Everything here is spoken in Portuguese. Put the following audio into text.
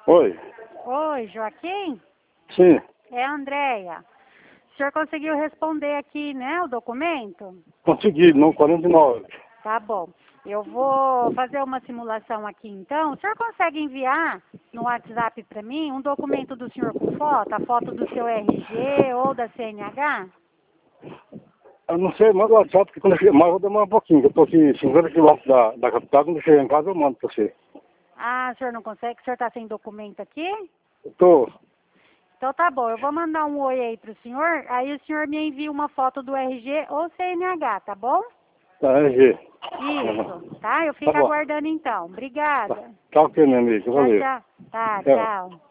Oi. Oi, Joaquim? Sim. É a Andréia. O senhor conseguiu responder aqui, né, o documento? Consegui, não 49. Tá bom. Eu vou fazer uma simulação aqui, então. O senhor consegue enviar no WhatsApp para mim um documento do senhor com foto? A foto do seu RG ou da CNH? Eu não sei, manda o WhatsApp, porque quando eu chegar, mas vou demorar um pouquinho. Eu tô aqui 50 quilômetros da capital, quando eu chegar em casa eu mando pra você. Ah, o senhor não consegue? O senhor está sem documento aqui? Eu tô. Então tá bom, eu vou mandar um oi aí pro senhor, aí o senhor me envia uma foto do RG ou CNH, tá bom? Tá, RG. Isso, tá? Eu Tá fico bom. aguardando então. Tá, Obrigada. tá ok, meu amigo. Tchau, Valeu. tchau. Tá, Tchau. tchau.